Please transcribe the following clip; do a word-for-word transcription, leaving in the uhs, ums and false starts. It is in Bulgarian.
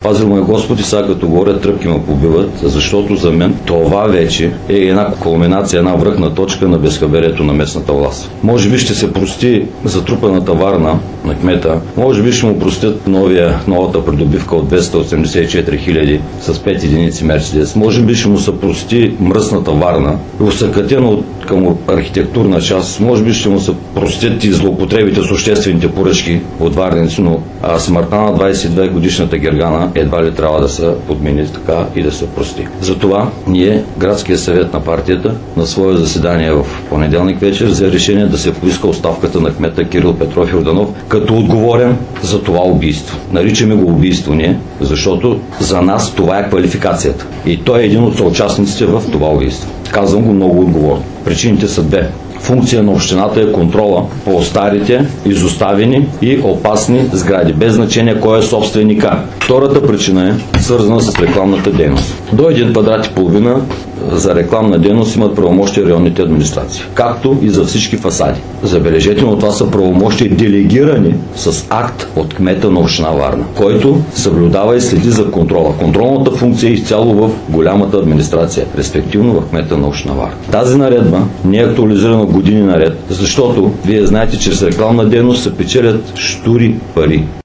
Пазил ме Господ и сега като говоря, тръпки ме побиват, защото за мен това вече е една кулминация, една връхна точка на безхаберието на местната власт. Може би ще се прости затрупаната варна на кмета, може би ще му простят новия, новата придобивка от двеста осемдесет и четири хиляди с пет единици Мерцедес, може би ще му се прости мръсната варна, усъкътена от към архитектурна част, може би ще му се простят и злоупотребите с обществените поръчки от варници, но а смъртта на двадесет и две годишната Гергана едва ли трябва да се подмени така и да се прости. Затова ние, Градския съвет на партията, на свое заседание в понеделник вечер взе решение да се поиска оставката на кмета Кирил Петров Йорданов като отговорен за това убийство. Наричаме го убийство ние, защото за нас това е квалификацията. И той е един от съучастниците в това убийство. Казвам го много отговорно. Причините са две. Функция на общината е контрола по старите, изоставени и опасни сгради, без значение кой е собственика. Втората причина е свързана с рекламната дейност. До един квадрат и половина за рекламна дейност имат правомощия районните администрации, както и за всички фасади. Забележете, но това са правомощия делегирани с акт от кмета на община Варна, който съблюдава и следи за контрола. Контролната функция е изцяло в голямата администрация, респективно в кмета на община Варна. Тази наредба не е актуализирана години наред, защото вие знаете, че с рекламна дейност се печелят щури пари.